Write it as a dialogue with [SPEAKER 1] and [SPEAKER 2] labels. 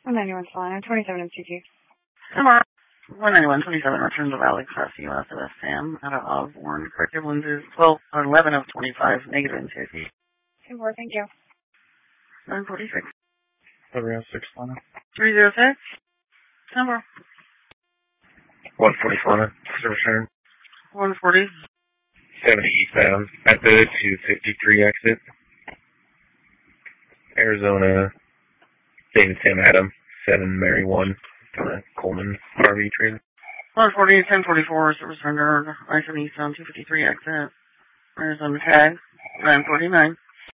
[SPEAKER 1] 191 Solana, 27 MCG.
[SPEAKER 2] Tomorrow, 191.27 return to Valley Class US of Sam out of Osborne. Corrective lenses 11 of 25, negative in CIP.
[SPEAKER 1] 10-4, thank you.
[SPEAKER 2] 946.
[SPEAKER 3] 306 Solana.
[SPEAKER 2] 306. Number.
[SPEAKER 3] 140 Solana. Return.
[SPEAKER 2] 140.
[SPEAKER 3] 70 eastbound. At the 253 exit. Arizona. David Sam Adam. 7 Mary 1. Coleman RV trade.
[SPEAKER 2] 140, 1044, service rendered. I-70 eastbound 253 exit. Arizona tag. 949.